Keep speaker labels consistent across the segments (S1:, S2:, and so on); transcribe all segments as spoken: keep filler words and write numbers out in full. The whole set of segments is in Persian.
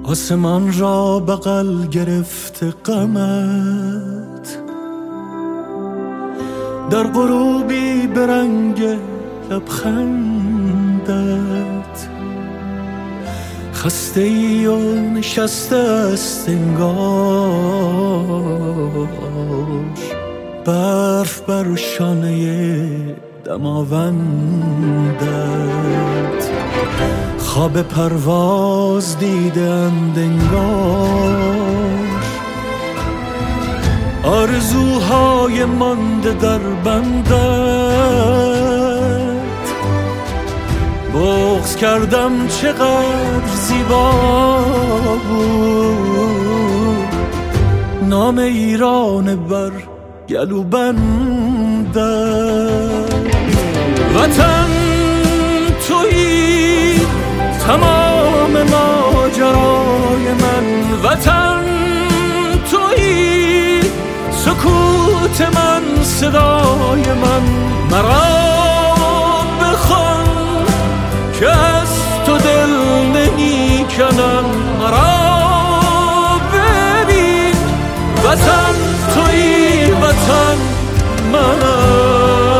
S1: آسمان را بغل گرفته غمت، در غروبی به رنگ لبخندت، خسته ای و نشسته است انگار برف بر شانه دماوندت. خواب پرواز دیدند انگار آرزوهای مانده در بندت. بغض کردم چقدر زیبا بود نام ایران بر گلو بندت. وطن تویی تمام ماجرای من، وطن تویی سکوت من صدای من. مرا بخوان که از تو دل نمی کنم، مرا ببین وطن تویی وطن منم.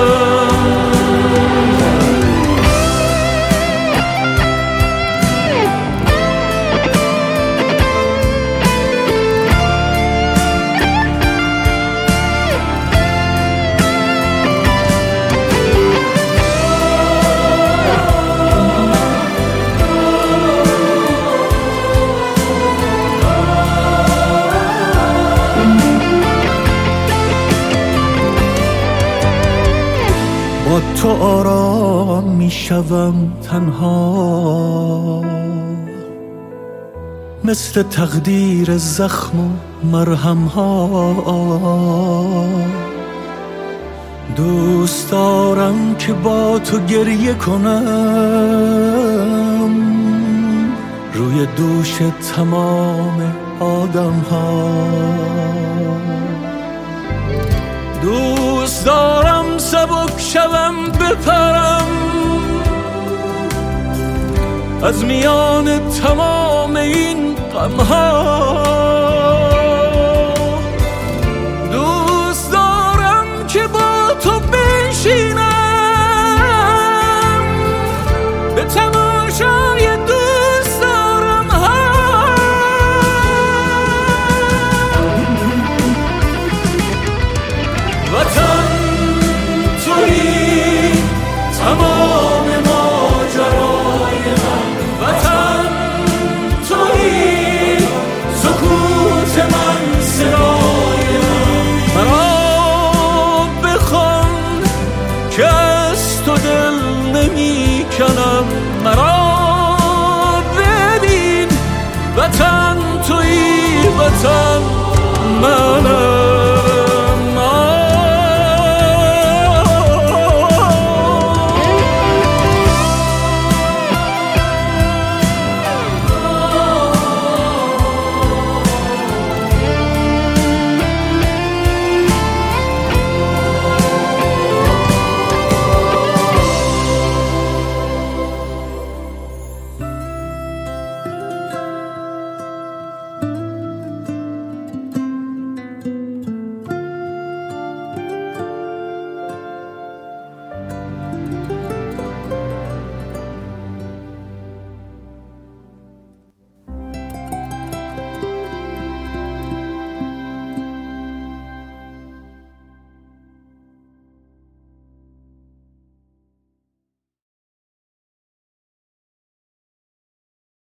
S1: با تو آرام می شوم تنها، مثل تقدیر زخم و مرهم ها. دوست دارم که با تو گریه کنم روی دوش تمام آدم ها. دوست دارم سبک شوم بپرم از میان تمام این غمها. دوست دارم که با تو بنشینم به تمام